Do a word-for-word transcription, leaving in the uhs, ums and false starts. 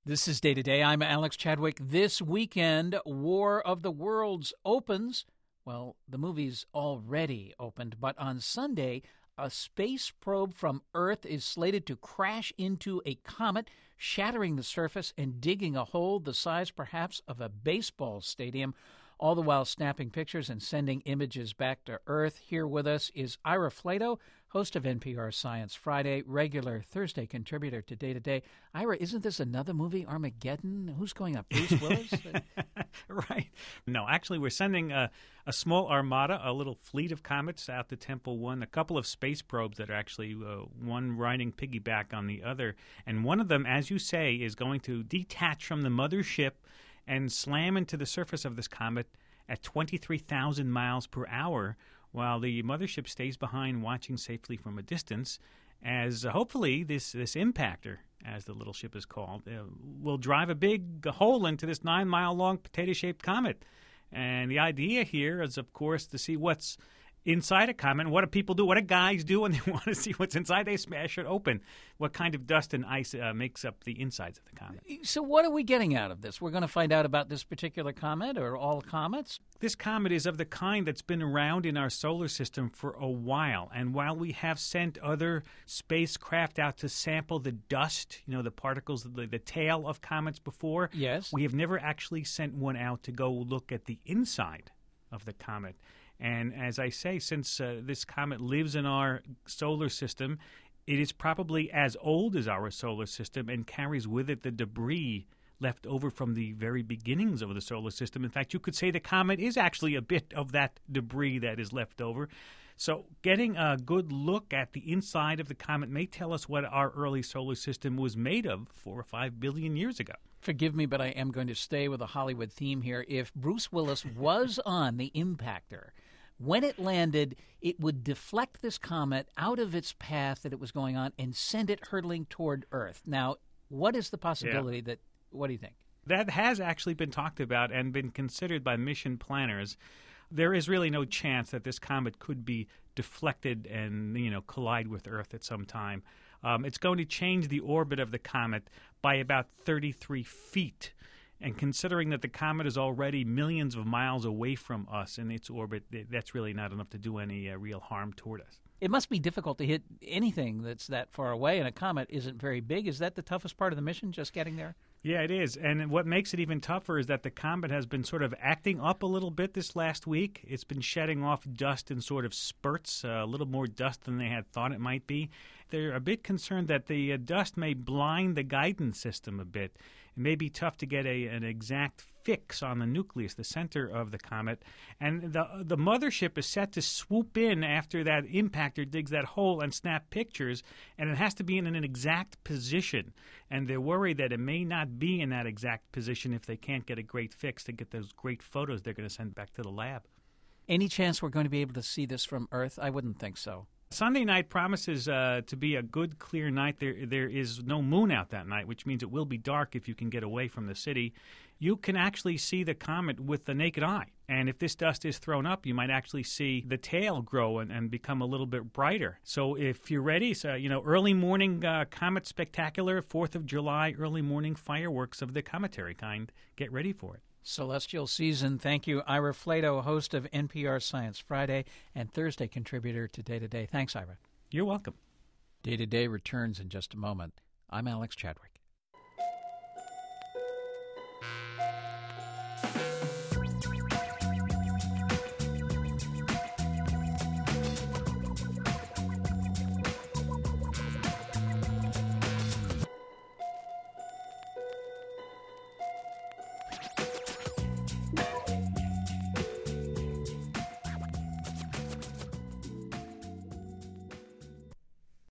This is Day to Day. I'm Alex Chadwick. This weekend, War of the Worlds opens. Well, the movie's already opened, but on Sunday, a space probe from Earth is slated to crash into a comet, shattering the surface and digging a hole the size perhaps of a baseball stadium, all the while snapping pictures and sending images back to Earth. Here with us is Ira Flatow, host of N P R Science Friday, regular Thursday contributor to Day to Day. Ira, isn't this another movie, Armageddon? Who's going up, Bruce Willis? Right. No, actually, we're sending a, a small armada, a little fleet of comets out to Temple One, a couple of space probes that are actually uh, one riding piggyback on the other. And one of them, as you say, is going to detach from the mothership and slam into the surface of this comet at twenty-three thousand miles per hour, while the mothership stays behind watching safely from a distance, as uh, hopefully this, this impactor, as the little ship is called, uh, will drive a big hole into this nine-mile-long potato-shaped comet. And the idea here is, of course, to see what's inside a comet. And what do people do? What do guys do when they want to see what's inside? They smash it open. What kind of dust and ice uh, makes up the insides of the comet? So what are we getting out of this? We're going to find out about this particular comet or all comets? This comet is of the kind that's been around in our solar system for a while. And while we have sent other spacecraft out to sample the dust, you know, the particles, the, the tail of comets before, yes, we have never actually sent one out to go look at the inside of the comet. And as I say, since uh, this comet lives in our solar system, it is probably as old as our solar system and carries with it the debris left over from the very beginnings of the solar system. In fact, you could say the comet is actually a bit of that debris that is left over. So getting a good look at the inside of the comet may tell us what our early solar system was made of four or five billion years ago. Forgive me, but I am going to stay with a Hollywood theme here. If Bruce Willis was on the impactor, when it landed, it would deflect this comet out of its path that it was going on and send it hurtling toward Earth. Now, what is the possibility yeah. that, what do you think? That has actually been talked about and been considered by mission planners. There is really no chance that this comet could be deflected and, you know, collide with Earth at some time. Um, it's going to change the orbit of the comet by about thirty-three feet. And considering that the comet is already millions of miles away from us in its orbit, that's really not enough to do any uh, real harm toward us. It must be difficult to hit anything that's that far away, and a comet isn't very big. Is that the toughest part of the mission, just getting there? Yeah, it is. And what makes it even tougher is that the comet has been sort of acting up a little bit this last week. It's been shedding off dust in sort of spurts, uh, a little more dust than they had thought it might be. They're a bit concerned that the uh, dust may blind the guidance system a bit. It may be tough to get a, an exact fix on the nucleus, the center of the comet. And the the mothership is set to swoop in after that impactor digs that hole and snap pictures, and it has to be in an exact position. And they're worried that it may not be in that exact position if they can't get a great fix to get those great photos they're going to send back to the lab. Any chance we're going to be able to see this from Earth? I wouldn't think so. Sunday night promises uh, to be a good, clear night. There, there is no moon out that night, which means it will be dark if you can get away from the city. You can actually see the comet with the naked eye. And if this dust is thrown up, you might actually see the tail grow and, and become a little bit brighter. So if you're ready, so, you know, early morning uh, comet spectacular, fourth of July, early morning fireworks of the cometary kind. Get ready for it. Celestial season. Thank you, Ira Flatow, host of N P R Science Friday and Thursday contributor to Day to Day. Thanks, Ira. You're welcome. Day to Day returns in just a moment. I'm Alex Chadwick.